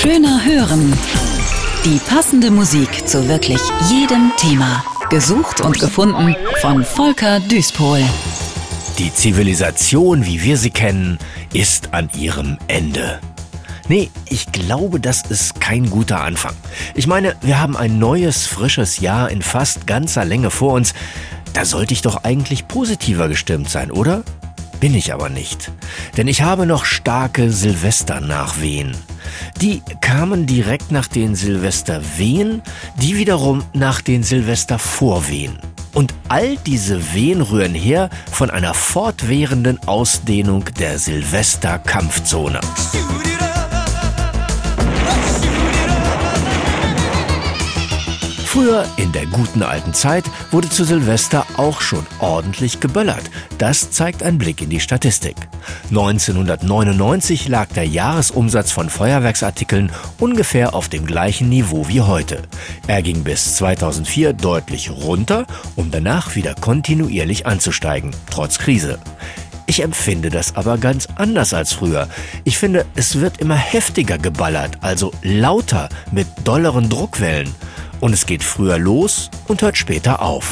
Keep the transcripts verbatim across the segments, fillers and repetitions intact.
Schöner hören. Die passende Musik zu wirklich jedem Thema. Gesucht und gefunden von Volker Duispohl. Die Zivilisation, wie wir sie kennen, ist an ihrem Ende. Nee, ich glaube, das ist kein guter Anfang. Ich meine, wir haben ein neues, frisches Jahr in fast ganzer Länge vor uns. Da sollte ich doch eigentlich positiver gestimmt sein, oder? Bin ich aber nicht. Denn ich habe noch starke Silvesternachwehen. Die kamen direkt nach den Silvesterwehen, die wiederum nach den Silvestervorwehen. Und all diese Wehen rühren her von einer fortwährenden Ausdehnung der Silvesterkampfzone. Früher, in der guten alten Zeit, wurde zu Silvester auch schon ordentlich geböllert. Das zeigt ein Blick in die Statistik. neunzehnhundertneunundneunzig lag der Jahresumsatz von Feuerwerksartikeln ungefähr auf dem gleichen Niveau wie heute. Er ging bis zweitausendvier deutlich runter, um danach wieder kontinuierlich anzusteigen, trotz Krise. Ich empfinde das aber ganz anders als früher. Ich finde, es wird immer heftiger geballert, also lauter, mit dolleren Druckwellen. Und es geht früher los und hört später auf.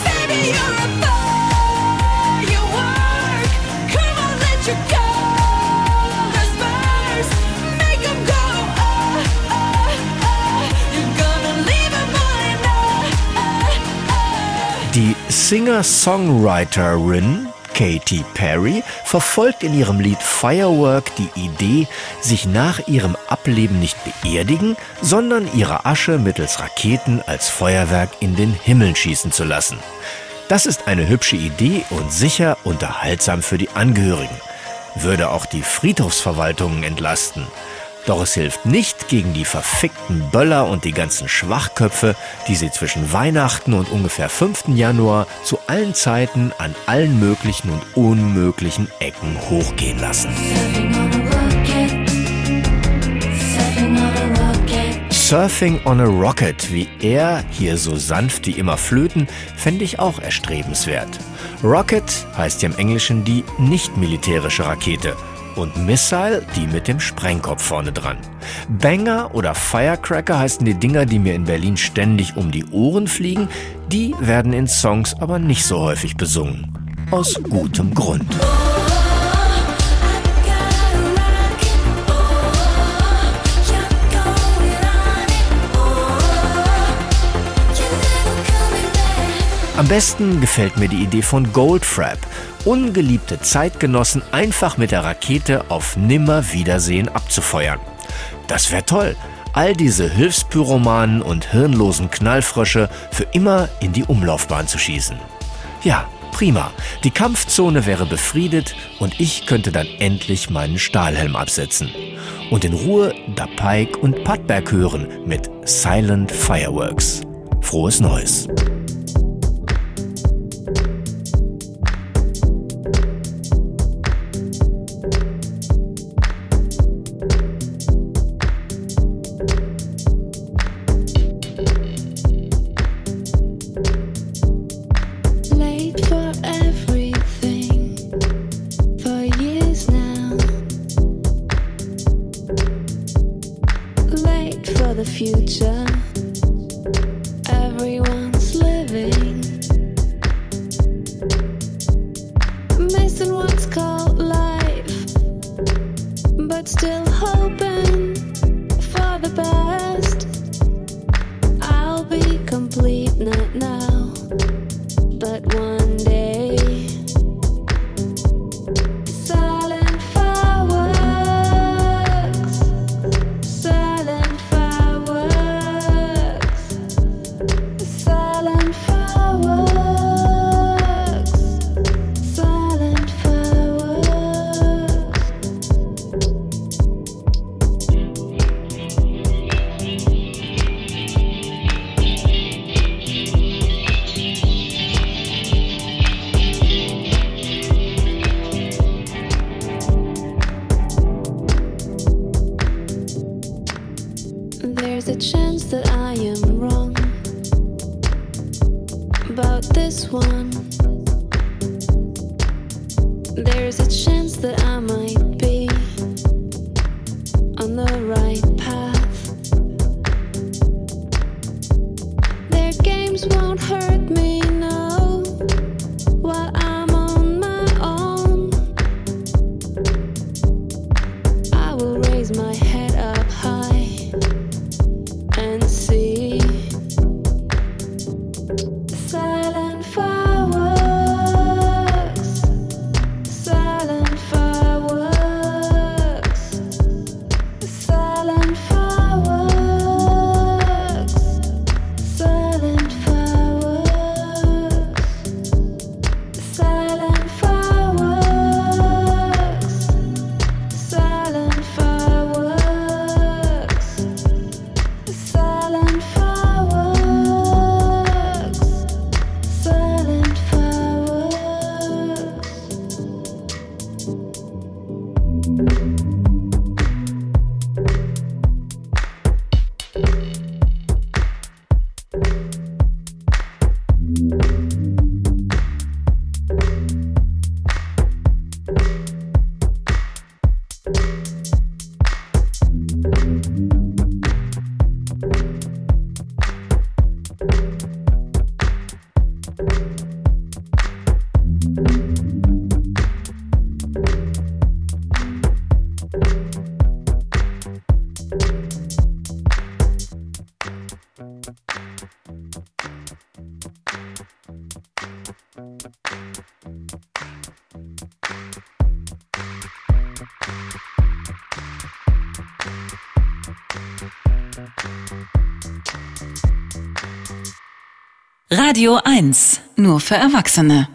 Die Singer-Songwriterin Katy Perry verfolgt in ihrem Lied Firework die Idee, sich nach ihrem Ableben nicht beerdigen, sondern ihre Asche mittels Raketen als Feuerwerk in den Himmel schießen zu lassen. Das ist eine hübsche Idee und sicher unterhaltsam für die Angehörigen. Würde auch die Friedhofsverwaltungen entlasten. Doch es hilft nicht gegen die verfickten Böller und die ganzen Schwachköpfe, die sie zwischen Weihnachten und ungefähr fünften Januar zu allen Zeiten an allen möglichen und unmöglichen Ecken hochgehen lassen. Surfing on a Rocket, wie er, hier so sanft wie immer flöten, fände ich auch erstrebenswert. Rocket heißt ja im Englischen die nicht-militärische Rakete. Und Missile, die mit dem Sprengkopf vorne dran. Banger oder Firecracker heißen die Dinger, die mir in Berlin ständig um die Ohren fliegen. Die werden in Songs aber nicht so häufig besungen. Aus gutem Grund. Am besten gefällt mir die Idee von Goldfrapp. Ungeliebte Zeitgenossen einfach mit der Rakete auf Nimmerwiedersehen abzufeuern. Das wäre toll, all diese Hilfspyromanen und hirnlosen Knallfrösche für immer in die Umlaufbahn zu schießen. Ja, prima. Die Kampfzone wäre befriedet und ich könnte dann endlich meinen Stahlhelm absetzen. Und in Ruhe Da Pike und Pattberg hören mit Silent Fireworks. Frohes Neues. The future, everyone's living, missing what's called life, but still hoping for the best. I'll be complete not now, but one day. Silent fireworks, silent Silent fireworks, silent fireworks. There's a chance that I am wrong about this one. There's a chance that I might be on the right path. this won't hurt me, no, while I'm on my own. I will raise my head up high and see silent fireworks, silent fireworks, silent fireworks, silent fireworks, silent fireworks, silent fireworks, silent fireworks, silent Radio eins, nur für Erwachsene.